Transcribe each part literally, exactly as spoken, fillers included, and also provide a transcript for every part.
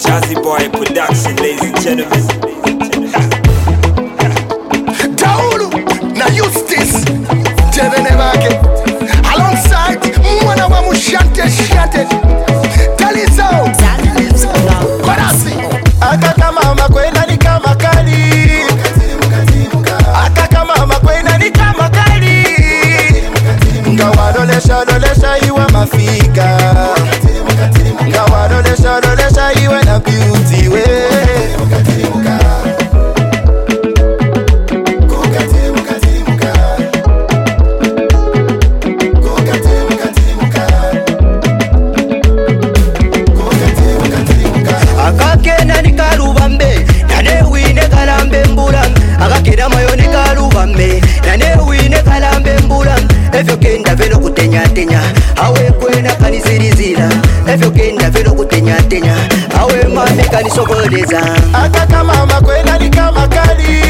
Jazzy Boy Production, ladies and gentlemen. Daulu na Eustace Jevene Bake alongside mwana wa Mushante Shante Talizo Korasi Akaka mama kwenda ni kama kali Akaka mama kwenda ni kama kali Ngawadolesha dolesha iwe mafika Ngawadolesha dolesha iwe na beauty we Akakena ni karubambe Nane wine kalambe mbula Akakena mayo ni karubambe Nane wine kalambe mbula Efyo kenda velo kutenya tenya Awe kwena kanizirizira Efyo kenda velo kutenya tenya Awe mame kanisokoleza Akaka mama kwena ni kama kali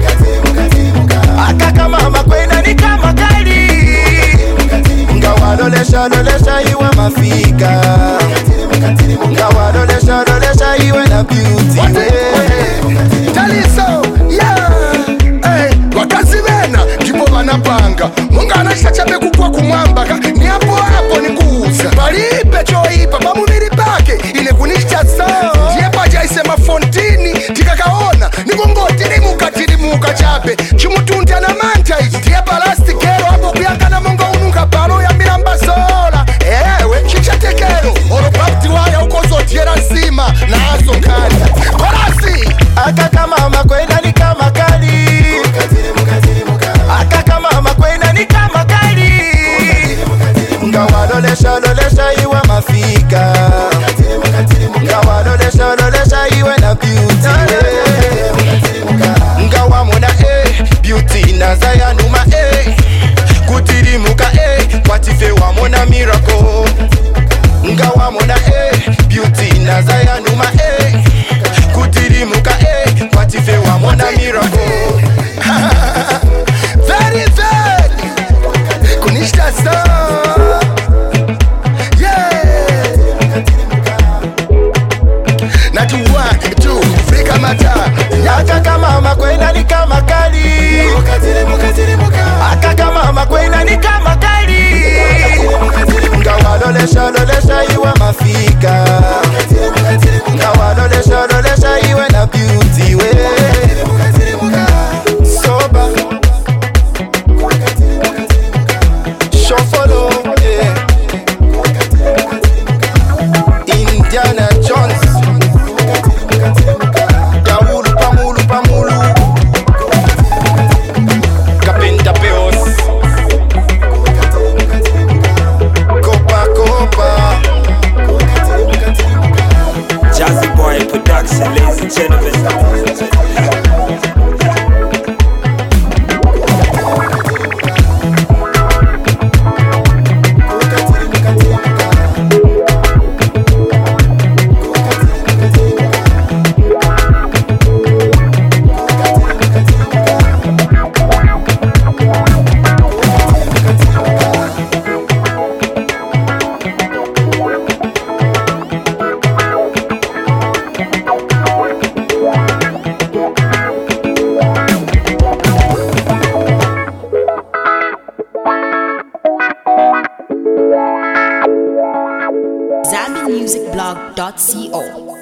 Akaka mama kwena ni kama kali Ngawadolesha dolesha iwe mafika Ngawadolesha dolesha iwe na beauty Talizo yeah hey wakazi wena ndipo wanapanga Munga anashachabe kukua kumwambaka ni hapo hapo ni kuuza Balipe choipa pamumiri pake ile kunisha saa Diepa jaisema fontini tikakaona Nikongoti ni muka tiri muka chape Chimutunti ana manta iti Diepa lasti kero hapo kuyanga na munga ununga palo ya miramba sola Ewe chicha tekero Oro pakti waya ukozo tiera nsima na aso kani Korasi Akaka mama kwenda ni kama kali Akaka mama kwenda ni kama kali Ngawadolesha dolesha iwe mafika Ngawadolesha dolesha iwe na beauty Ngawamona eh beauty na zayanuma eh Kutirimuka eh Kwatife wamona miracle Ngawamona eh beauty na zayanuma eh Kutirimuka eh Kwatife wamona miracle Very very Kunishta sa Yeah Na tu one two Frika mata Akaka mama kwenda ni kama kali Akaka mama kwenda ni kama kali Ngawadolesha dolesha iwe mafika Ngawadolesha dolesha iwe na beauty we Soba Shofolo yeah. Indiana Jones Daulu pamulu pamulu Kapenda peos Copa copa Jazzy Boy Production, ladies and gentlemen. Zambi Music Blog dot co